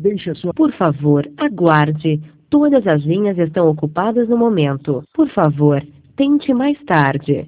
deixe a sua... Por favor, aguarde. Todas as linhas estão ocupadas no momento. Por favor, tente mais tarde.